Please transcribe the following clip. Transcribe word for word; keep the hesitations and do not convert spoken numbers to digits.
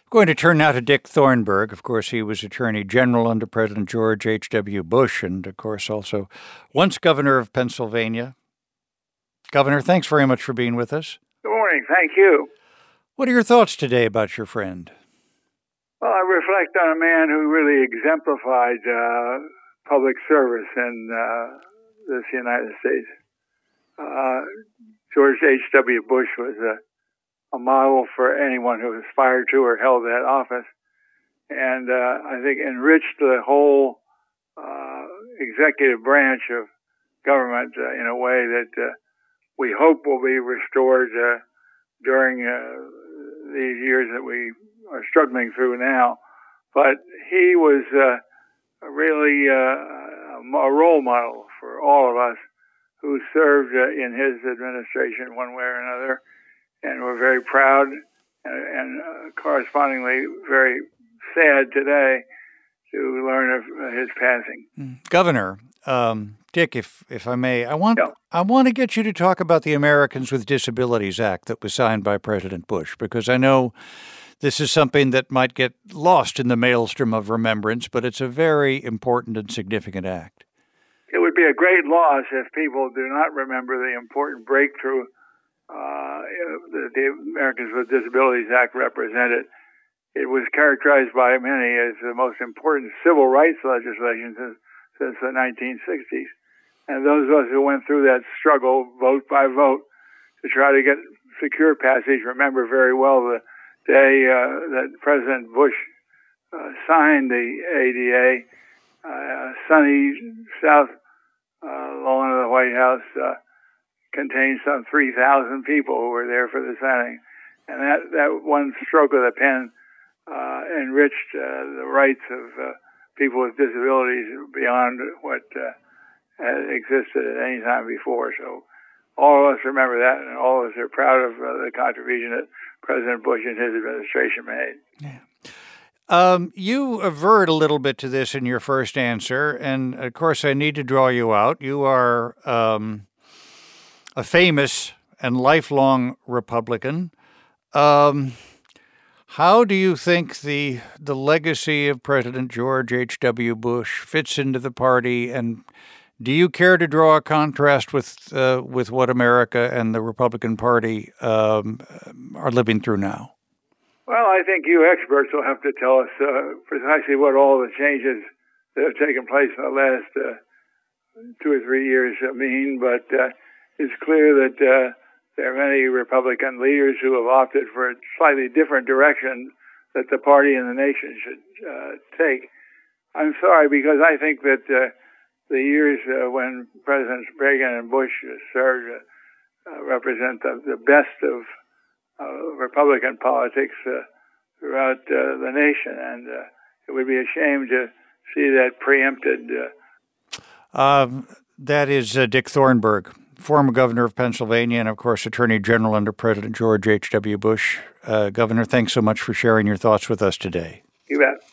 Going to turn now to Dick Thornburgh. Of course, he was Attorney General under President George H W. Bush and, of course, also once governor of Pennsylvania. Governor, thanks very much for being with us. Good morning. Thank you. What are your thoughts today about your friend? Well, I reflect on a man who really exemplified uh, public service in uh, this United States. Uh, George H W. Bush was a, a model for anyone who aspired to or held that office, and uh, I think enriched the whole uh, executive branch of government uh, in a way that uh, we hope will be restored uh, during uh, these years that we are struggling through now. But he was uh, really uh, a role model for all of us who served uh, in his administration one way or another, and we're very proud and, and uh, correspondingly very sad today to learn of his passing. Governor, um, Dick, if if I may, I want yeah. I want to get you to talk about the Americans with Disabilities Act that was signed by President Bush, because I know this is something that might get lost in the maelstrom of remembrance, but it's a very important and significant act. It would be a great loss if people do not remember the important breakthrough uh, that the Americans with Disabilities Act represented. It was characterized by many as the most important civil rights legislation since, since the nineteen sixties. And those of us who went through that struggle, vote by vote, to try to get secure passage, remember very well the day uh, that President Bush uh, signed the A D A, uh, sunny south uh, lawn of the White House uh, contained some three thousand people who were there for the signing. And that, that one stroke of the pen uh, enriched uh, the rights of uh, people with disabilities beyond what uh, had existed at any time before. So all of us remember that, and all of us are proud of uh, the contribution that President Bush and his administration made. Yeah. Um, you averred a little bit to this in your first answer, and of course I need to draw you out. You are um, a famous and lifelong Republican. Um, how do you think the the legacy of President George H W. Bush fits into the party, and do you care to draw a contrast with uh, with what America and the Republican Party um, are living through now? Well, I think you experts will have to tell us uh, precisely what all the changes that have taken place in the last uh, two or three years mean, but uh, it's clear that uh, there are many Republican leaders who have opted for a slightly different direction that the party and the nation should uh, take. I'm sorry, because I think that uh, the years uh, when Presidents Reagan and Bush served uh, uh, represent the, the best of uh, Republican politics uh, throughout uh, the nation, and uh, it would be a shame to see that preempted. Uh, um, that is uh, Dick Thornburgh, former governor of Pennsylvania and, of course, Attorney General under President George H W. Bush. Uh, Governor, thanks so much for sharing your thoughts with us today. You bet.